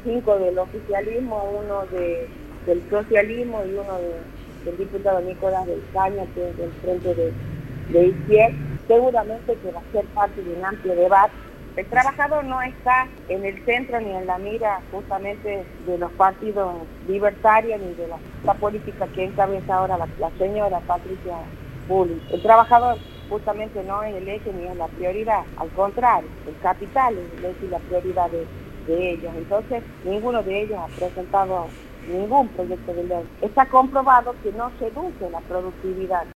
5 del oficialismo, uno del socialismo y uno del diputado Nicolás del Caño, que es del Frente de Izquierda. Seguramente que va a ser parte de un amplio debate. El trabajador no está en el centro ni en la mira justamente de los partidos libertarios ni de la política que encabeza ahora la señora Patricia Bullrich. El trabajador justamente no es el eje ni es la prioridad, al contrario, el capital es el eje y la prioridad de ellos. Entonces, ninguno de ellos ha presentado ningún proyecto de ley. Está comprobado que no seduce la productividad.